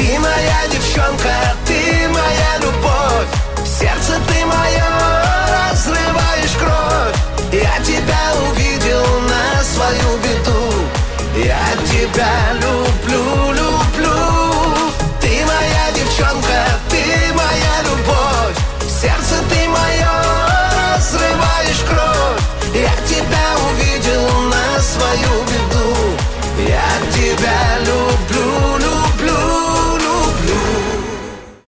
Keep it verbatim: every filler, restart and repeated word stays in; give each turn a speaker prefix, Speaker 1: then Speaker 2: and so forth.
Speaker 1: Ты моя девчонка, ты моя любовь. Сердце ты мое, разрываешь кровь. Я тебя увидел на свою беду. Я тебя люблю, люблю. Ты моя девчонка, ты моя любовь. Сердце ты мое, разрываешь кровь. Я тебя увидел на свою беду. Я